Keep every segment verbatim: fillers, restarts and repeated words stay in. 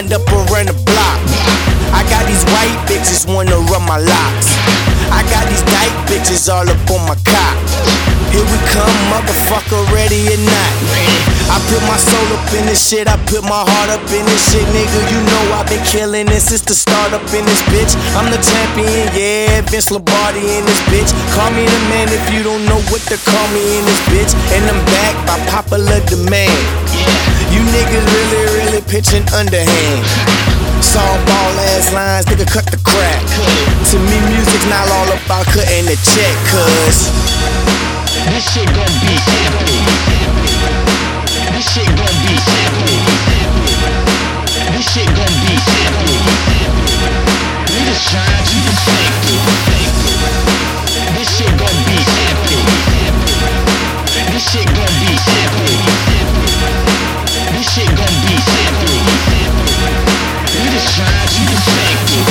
lined up around the block. I got these white bitches wanna rub my locks. I got these dyke bitches all up on my cock. Here we come, motherfucker, ready or not. I put my soul up in this shit, I put my heart up in this shit, nigga. You know I've been killing this since the start up in this bitch. I'm the champion, yeah, Vince Lombardi in this bitch. Call me the man if you don't know what to call me in this bitch. And I'm back by popular demand. You niggas really, really pitching underhand. Softball ass lines, nigga, cut the crap. To me, music's not all about cutting the check, cuz this shit gon' be epic. This shit gon' be epic. This shit gon' be epic. Niggas trying to perfect it. This shit gon' be epic. This shit gon' be epic. This shit gon' be epic. Niggas trying to perfect it.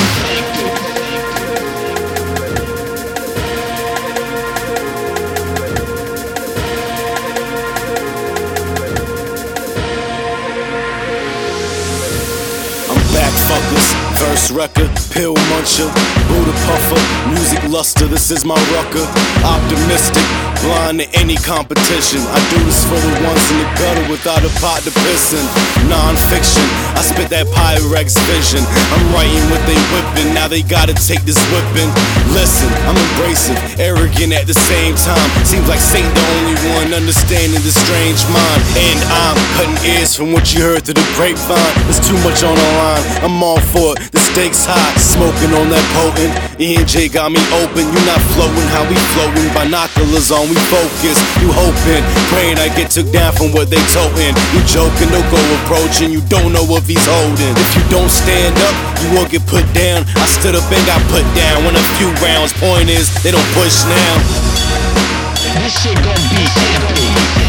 Fuckers, verse wrecker, pill muncher, Buddha puffer, music luster, this is my rucker. Optimistic, blind to any competition. I do this for the ones in the gutter without a pot to piss in. Non-fiction, I spit that Pyrex vision. I'm writing what they whipping, now they gotta take this whipping. Listen, I'm abrasive, arrogant at the same time. Seems like Satan the only one understanding this strange mind. And I'm cutting ears from what you heard through the grapevine. There's too much on the line, I'm all for it, the stakes high. Smoking on that potent, E and J got me open. You not floating how we floating, binoculars on, we focus. You hoping, praying I get took down from what they toting. You joking, no go approaching, you don't know if he's holding. If you don't stand up, you will get put down. I stood up and got put down when a few rounds. Point is, they don't push now. This shit gon' be epic.